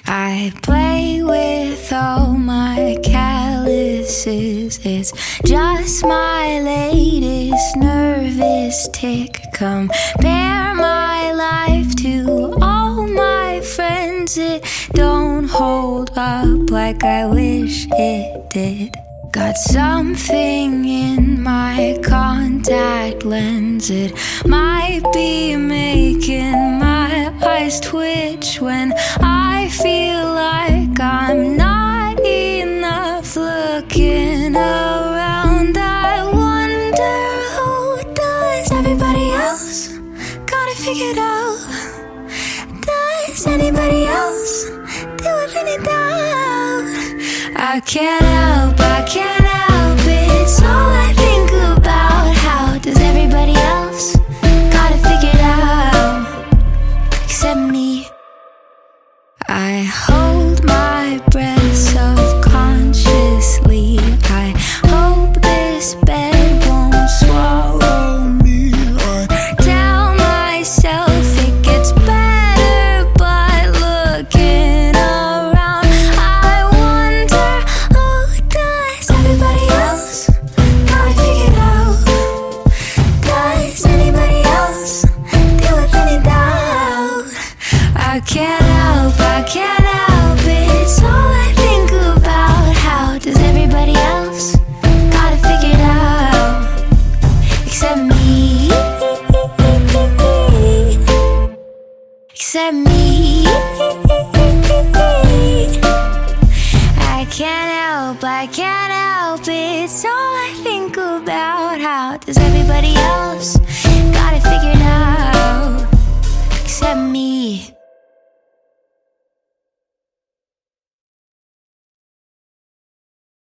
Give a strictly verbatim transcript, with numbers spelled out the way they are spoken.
I play with all my calluses. It's just my latest nervous tick. Compare my life to all my friends. It don't hold up like I wish it did. Got something in my contact lens. It might be making my eyes twitch when I feel like I'm not enough. Looking around, I wonder who does. Everybody else got it figured out. Does anybody else do it any doubt? I can't help, I can't help it. It's all I think about. How does everybody else got it figured out except me? I hold my breath subconsciously. I hope this bed won't swallow me. I tell myself it gets better, but looking around, I wonder who does. Everybody else got it figured out. Does anybody else deal with any doubt? I can't help, I can't help it. It's all I think about. How does everybody else got it figured out except me? Except me. I can't help, I can't help it. It's all I think about. How does everybody else